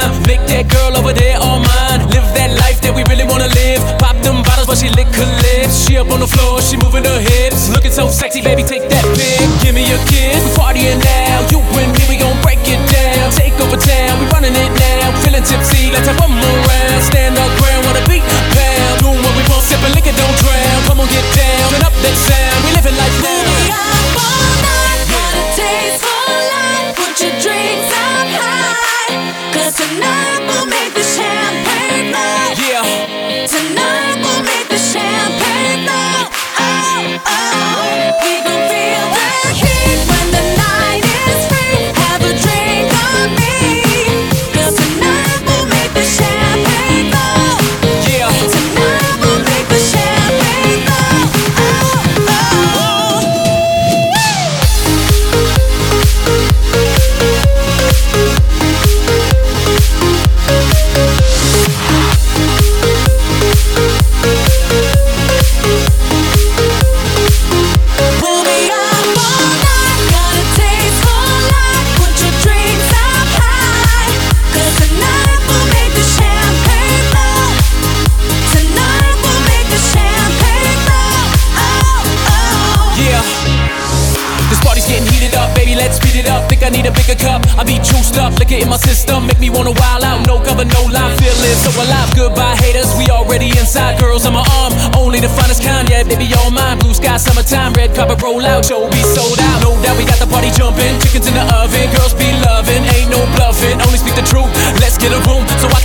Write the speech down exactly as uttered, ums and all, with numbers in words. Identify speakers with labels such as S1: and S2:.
S1: time. Make that girl over there all mine. Live that life that we really wanna live. Pop them bottles but she lick her lips. She up on the floor, she moving her hips. Looking so sexy, baby, take that pic. Give me a kiss, we partying now. You and me, we gon' break it down. Take over town, we running it now. Feeling tipsy, let's have one more round. Stand up, ground, wanna beat pound. Doing what we want, sipping liquor, don't drown. Come on, get down, turn up that sound. We living life now.
S2: Moving up all night, got a taste for life. Put your drinks up high, 'cause tonight we'll make the champagne flow.
S1: Yeah.
S2: Tonight we'll make the champagne flow. Oh, oh, we gon' feel the heat when the night is free. Have a drink on me, 'cause tonight we'll make the champagne flow.
S1: Yeah.
S2: Tonight we'll make the champagne flow. Oh, oh. We'll be up all night, got a taste for life. Put your drinks up high, 'cause tonight we'll make the champagne flow. Tonight we'll make the champagne flow. Oh, oh.
S1: Yeah. This party's getting heated up, baby, let's speed it up. Think I need a bigger cup, I be juiced up. Liquor in my system, make me wanna wild out. No cover, no lie, feeling so alive. Goodbye haters, we already inside. Girls on my arm, only the finest kind. Yeah, they be all mine. Blue sky, summertime, red carpet roll out. Show be sold out, no doubt we got the party jumping. Chickens in the oven, girls be loving. Ain't no bluffing, only speak the truth. Let's get a room so I